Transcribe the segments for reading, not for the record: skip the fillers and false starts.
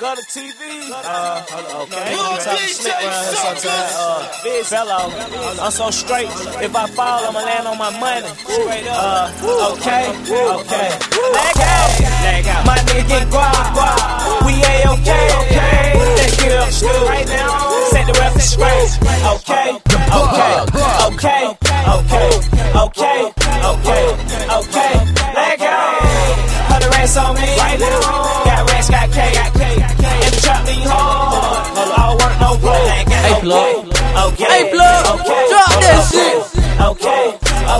Gutter TV. Okay. We talking slick around here sometimes. Big fellow. I'm so straight. If I fall, I'ma land on my money. Straight up. Okay. Leg out. My nigga get guap. We A-okay. Let's get up stool right now. Set the record straight. Okay. Leg out. 100 racks on me right now. Got racks, got K. And the trap me hard. All work, no play. Hey, plug. Hey, plug. Drop that shit. Okay.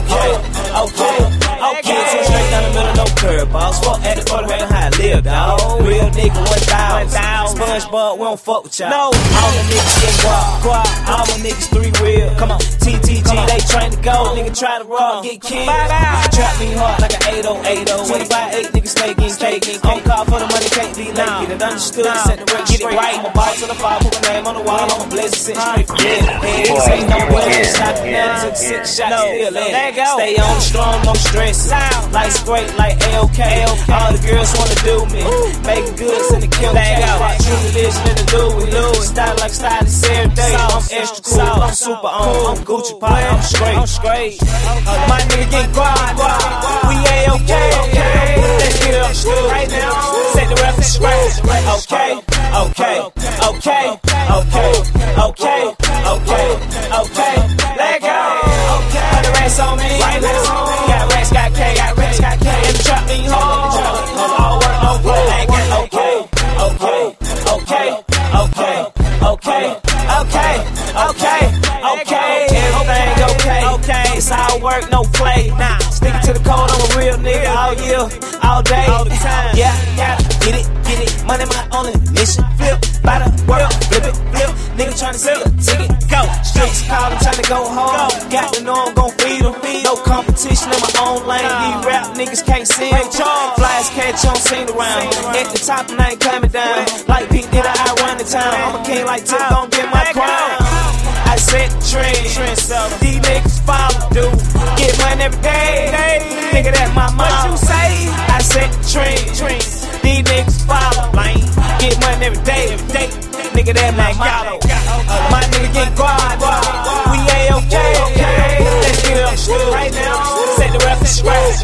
Two straight down the middle, no curveballs. Fuck at the quarter, how I live, dawg. Real nigga, 1,000. SpongeBob, we don't fuck with y'all. No, all the niggas get guap. All my niggas 3 real. Come on, TTG, they train to go. Nigga try to run, get killed. Trap me hard like an 8080. 20 by 8, niggas stay getting cake. On call for the money, can't be late. Get it understood, set the record straight. Get it right. I'm a ball to the fire, put my name on the wall. I'm a blessing, sit straight from here. Niggas ain't no way, shot the now, took 6 shots, still in. Stay on the strong, no stress. Life's great like A-OK. All the girls wanna do me. Making goods in the kill cat. True religion in the Louis. Style like stylist every day. I'm extra cool, I'm super on. I'm Gucci pie, I'm straight. My nigga get guap. We A-OK. Let's get up stool right now. Set the record straight. Okay. Leg out. 100 racks on me right now. Got racks, got K. And the trap me hard. All work, no play. Okay. Everything okay. It's all work, no play. Nah, stick to the code. I'm a real nigga all year, all day, all the time. Yeah. Get it. Money my only mission. Flip, by the world, flip it. Nigga tryna see a ticket, go. Streets callin', tryna go home. Got to know I'm gon' feed them. No competition in my own lane. These rap niggas can't see them. Flies catch on, seen around. At the top and I ain't coming down. Like Pete did I run the town. I'm a king like Tip, gon' get my crown. I set the trend, these niggas follow, dude. Get money every day. Nigga, that my mom. What you say? I set the trend. These niggas follow, lane. Get money every day. Nigga, that my motto. My nigga get guap. We A-okay. Let's get up stool right now. Set the record straight.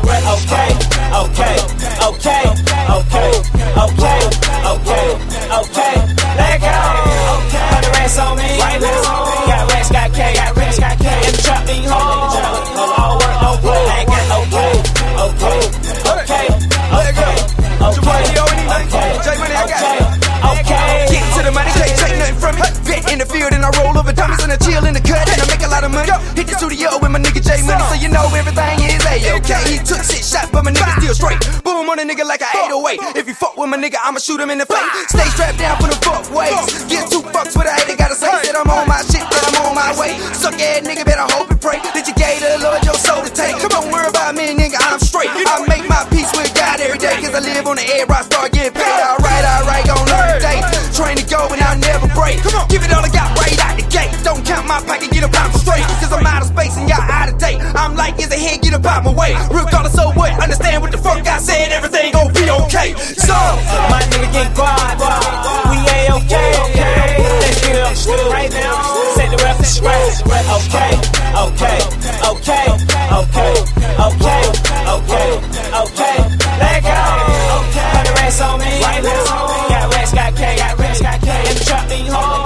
Okay. Leg out. 100 racks on me right now. Got racks, got K. And the trap me hard. All work, no play. Okay. Get to the money, can't take nothing from it. Vet in the field and I roll over diamonds and I chill in the cut and I make a lot of money. Hit the studio with my nigga J Money, so you know everything is A-okay. He took 6 shots, but my nigga still straight. Boom on a nigga like a 808. If you fuck with my nigga, I'ma shoot him in the face. Stay strapped down for the fuck ways. Get 2 fucks with a hater, gotta say that I'm on my shit, that I'm on my way. Suck ass nigga, better hope and pray that you gave the Lord your soul to take. Don't worry about me, nigga, I'm straight. I make my peace with God every day, cause I live on the air, I start getting paid. Alright, gon' learn today. Train to go and I'll never break. Give it all I got right out the gate. Don't count my pocket, get up out my straight. Cause I'm out of space and y'all out of date. I'm like, is a head, get up out my way. Regardless of what, understand what the fuck I said. Everything gon' be okay. So, my nigga get guap. We A-okay. Let's get up stool right now. Set the record straight. Okay. Leg out. 100 racks on me right now. Got racks, got K. And the trap me hard.